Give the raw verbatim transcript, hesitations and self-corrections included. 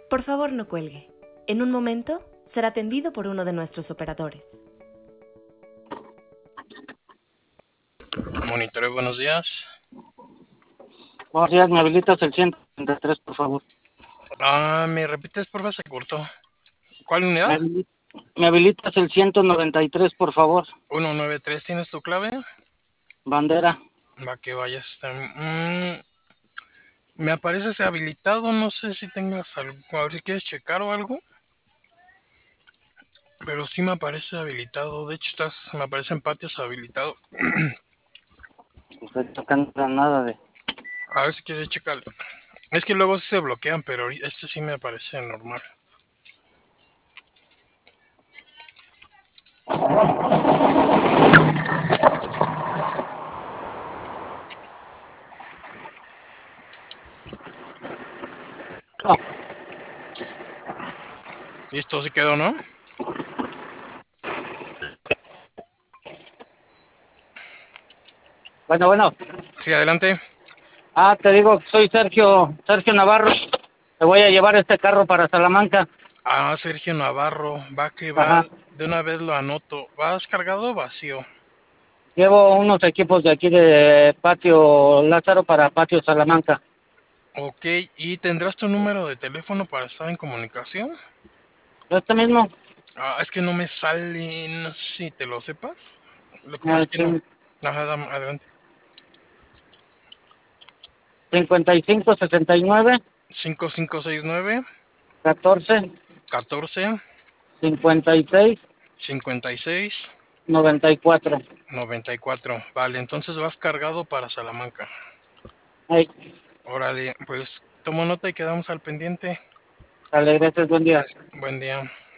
Por favor, no cuelgue. En un momento será atendido por uno de nuestros operadores. Monitoreo, buenos días. Buenos días, ¿me habilitas el ciento treinta y tres, por favor? Ah, ¿me repites, por favor? Se cortó. ¿Cuál unidad? ¿Me, habili- me habilitas el ciento noventa y tres, por favor? ciento noventa y tres, ¿tienes tu clave? Bandera. Va que vayas. tam- Mm, me apareces habilitado, no sé si tengas algo. A ver si quieres checar o algo. Pero sí me aparece habilitado. De hecho, estás, me aparece en patios habilitado. Estoy tocando nada de... A ver si quieres checarlo. Es que luego sí se bloquean, pero ahori- este sí me aparece normal. Oh, Listo, sí quedó, ¿no? bueno, bueno. Sí, adelante. Ah, te digo, soy Sergio, Sergio Navarro. Te voy a llevar este carro para Salamanca. Ah, Sergio Navarro. Va que va. Ajá. De una vez lo anoto. ¿Vas cargado o vacío? Llevo unos equipos de aquí de Patio Lázaro para Patio Salamanca. Ok, ¿y tendrás tu número de teléfono para estar en comunicación? Este mismo, Ah, es que no me sale, no sé si te lo sepas. Lo que pasa eh, es que no. sí, Ajá, dame- adelante. cincuenta y cinco sesenta y nueve cinco cinco seis nueve catorce catorce cincuenta y seis cincuenta y seis noventa y cuatro. noventa y cuatro. Vale, entonces vas cargado para Salamanca. Ay, Órale, pues tomo nota y quedamos al pendiente. dale, gracias, buen día. Buen día.